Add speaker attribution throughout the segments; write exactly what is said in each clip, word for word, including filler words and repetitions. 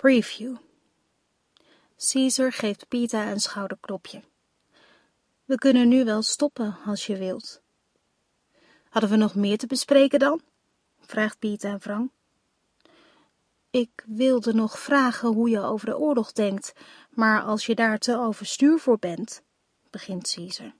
Speaker 1: Preview. Caesar geeft Peeta een schouderklopje. We kunnen nu wel stoppen als je wilt. Hadden we nog meer te bespreken dan? Vraagt Peeta wrang. Ik wilde nog vragen hoe je over de oorlog denkt, maar als je daar te overstuur voor bent, begint Caesar.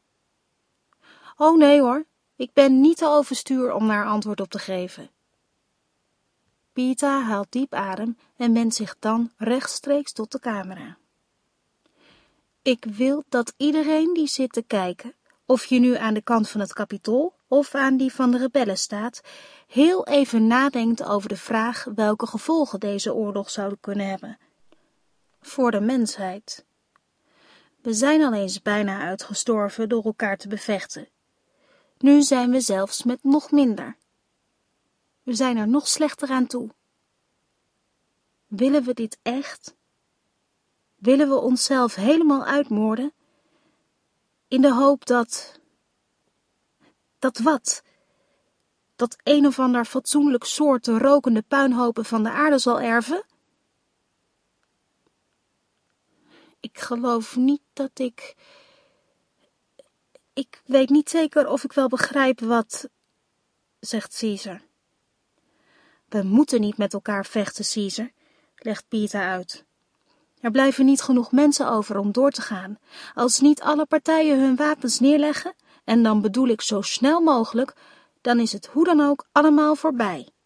Speaker 1: Oh nee hoor, ik ben niet te overstuur om daar antwoord op te geven. Peeta haalt diep adem en wendt zich dan rechtstreeks tot de camera. Ik wil dat iedereen die zit te kijken, of je nu aan de kant van het Kapitool of aan die van de rebellen staat, heel even nadenkt over de vraag welke gevolgen deze oorlog zou kunnen hebben. Voor de mensheid. We zijn al eens bijna uitgestorven door elkaar te bevechten. Nu zijn we zelfs met nog minder. We zijn er nog slechter aan toe. Willen we dit echt? Willen we onszelf helemaal uitmoorden? In de hoop dat... Dat wat? Dat een of ander fatsoenlijk soort de rokende puinhopen van de aarde zal erven? Ik geloof niet dat ik... Ik weet niet zeker of ik wel begrijp wat... zegt Caesar. We moeten niet met elkaar vechten, Caesar, legt Peeta uit. Er blijven niet genoeg mensen over om door te gaan. Als niet alle partijen hun wapens neerleggen, en dan bedoel ik zo snel mogelijk, dan is het hoe dan ook allemaal voorbij.